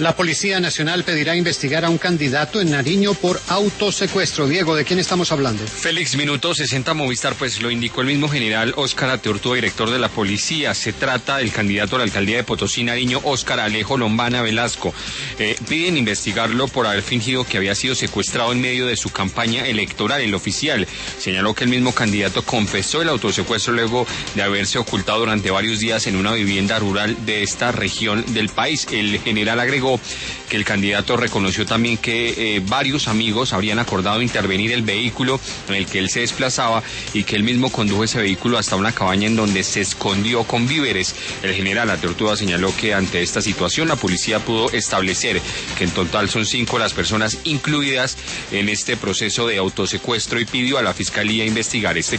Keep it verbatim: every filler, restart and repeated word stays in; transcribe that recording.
La Policía Nacional pedirá investigar a un candidato en Nariño por autosecuestro. Diego, ¿de quién estamos hablando? Félix, minuto sesenta Movistar, pues lo indicó el mismo general Óscar Ateortúa, director de la policía. Se trata del candidato a la alcaldía de Potosí, Nariño, Óscar Alejo Lombana Velasco. Eh, piden investigarlo por haber fingido que había sido secuestrado en medio de su campaña electoral. El oficial señaló que el mismo candidato confesó el autosecuestro luego de haberse ocultado durante varios días en una vivienda rural de esta región del país. El general agregó que el candidato reconoció también que eh, varios amigos habrían acordado intervenir el vehículo en el que él se desplazaba y que él mismo condujo ese vehículo hasta una cabaña en donde se escondió con víveres. El general Ateortúa señaló que ante esta situación la policía pudo establecer que en total son cinco las personas incluidas en este proceso de autosecuestro y pidió a la Fiscalía investigar este